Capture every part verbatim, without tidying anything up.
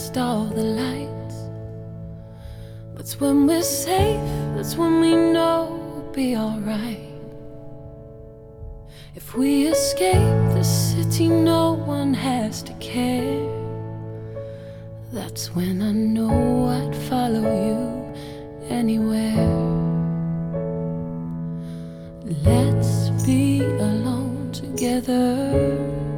lost all the lights. That's when we're safe, that's when we know we'll be alright. If we escape the city, no one has to care. That's when I know I'd follow you anywhere. Let's be alone together,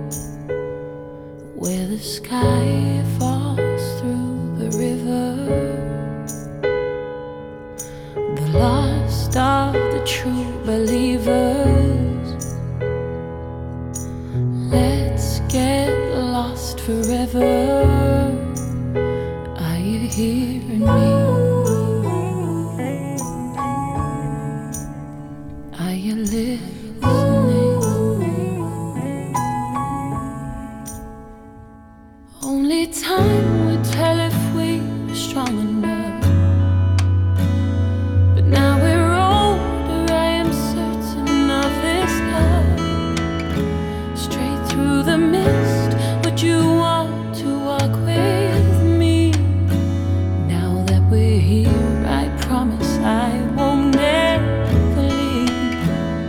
where the sky falls through the river. The lost of the true believers. Let's get lost forever. Are you hearing me? Are you listening? Only time would tell if we were strong enough. But now we're older, I am certain of this love. Straight through the mist, would you want to walk with me? Now that we're here, I promise I won't ever leave.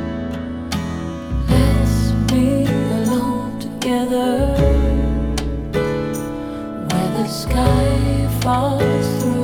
Let's be alone together, the sky falls through